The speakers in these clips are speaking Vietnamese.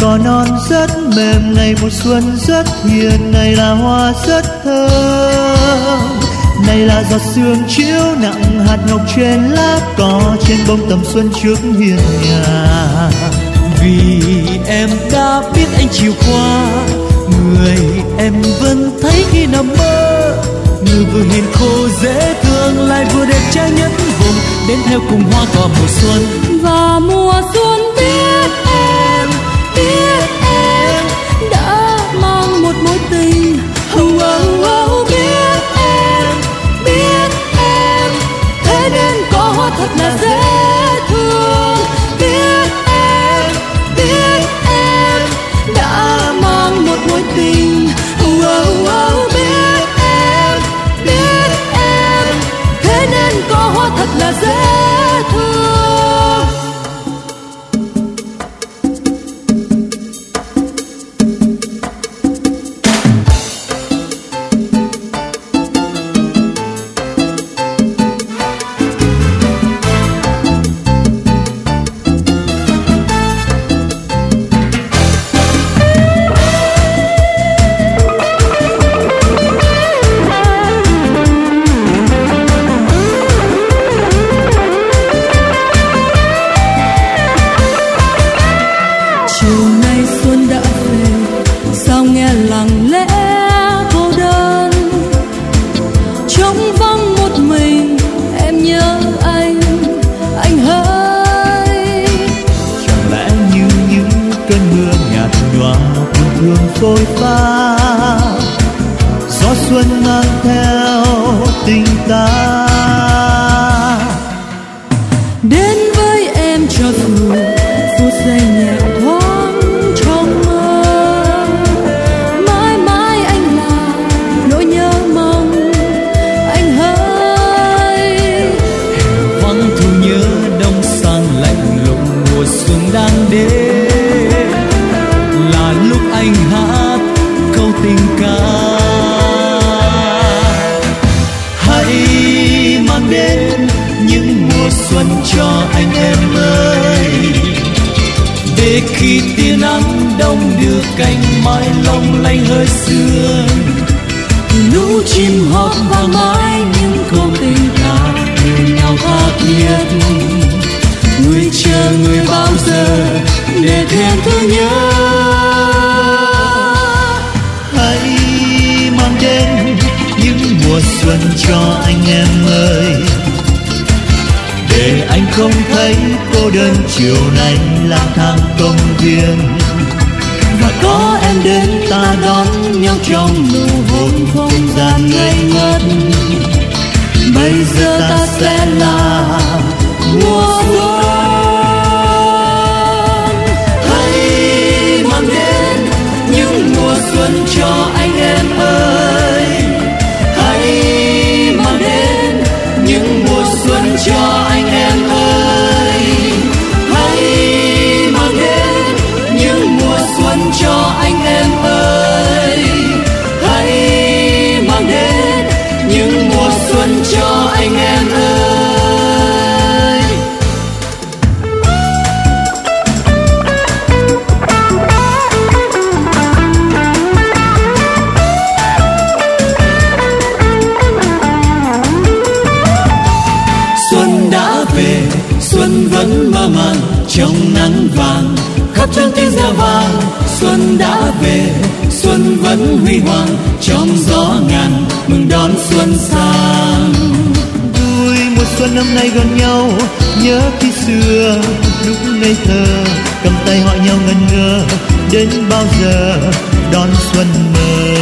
cỏ non rất mềm, này mùa xuân rất hiền, này là hoa rất thơm, này là giọt sương chiếu nặng hạt ngọc trên lá cỏ, trên bông tầm xuân trước hiên nhà. Vì em đã biết anh chiều qua, người em vẫn thấy khi nằm mơ, người vừa hiền khô dễ thương lại vừa đẹp trai nhất vùng, đến theo cùng hoa cỏ mùa xuân. Và mùa xuân biết em đã mang một mối tình. Biết em thế nên có hoa thật là dễ thương. Biết em đã mang một mối tình. Biết em thế nên có hoa thật là dễ thương. Phôi pha gió xuân mang theo tình ta, đến với em cho dù phút giây nhẹ thoáng trong mơ. Mãi mãi anh là nỗi nhớ mong anh hỡi. Vắng thu nhớ đông sang lạnh lùng, mùa xuân đang đến, là lúc anh hát câu tình ca. Hãy mang đến những mùa xuân cho anh em ơi, để khi tia nắng đông đưa cành mai long lanh hơi sương, lũ chim hót vang mãi những câu tình ca người nào tha thiết. Người chờ người bao giờ để thêm thương nhớ. Hãy mang đến những mùa xuân cho anh em ơi, để anh không thấy cô đơn chiều nay lang thang công viên. Và có em đến ta đón nhau trong nụ hôn không gian ngây ngất. Bây giờ ta sẽ là mùa xuân. Xuân cho anh em ơi, hãy mang đến những mùa xuân cho anh em ơi, hãy mang đến những mùa xuân cho anh em ơi, hãy mang đến những mùa xuân cho anh em ơi. Xuân vẫn mơ màng trong nắng vàng, khắp trốn tiếng reo vang. Xuân đã về, xuân vẫn huy hoàng trong gió ngàn, mừng đón xuân sang. Vui mùa xuân năm nay gần nhau, nhớ khi xưa lúc ngây thơ, cầm tay hỏi nhau ngần ngơ, đến bao giờ đón xuân mơ.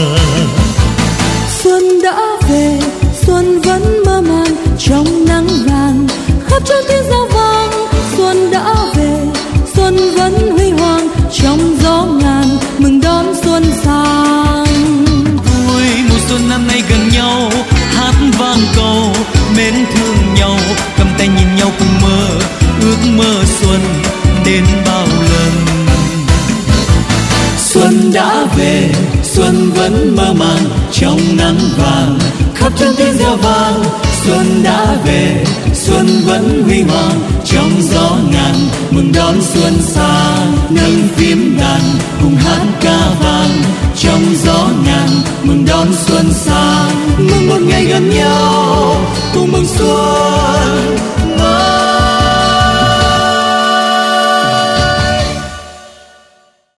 Xuân đã về, xuân vẫn mơ màng trong nắng vàng, khắp trốn tiếng reo vang. Xuân đã về, xuân vẫn huy hoàng trong gió ngàn, mừng đón xuân sang. Vui mùa xuân năm nay gần nhau, hát vang câu mến thương nhau, cầm tay nhìn nhau cùng mơ, ước mơ xuân đến bao lần. Xuân đã về, xuân vẫn mơ màng trong nắng vàng, khắp trốn tiếng reo vang. Xuân đã về, xuân vẫn huy hoàng trong gió ngàn, mừng đón xuân sang. nâng phím đàn cùng hát ca vang trong gió ngàn mừng đón xuân sang.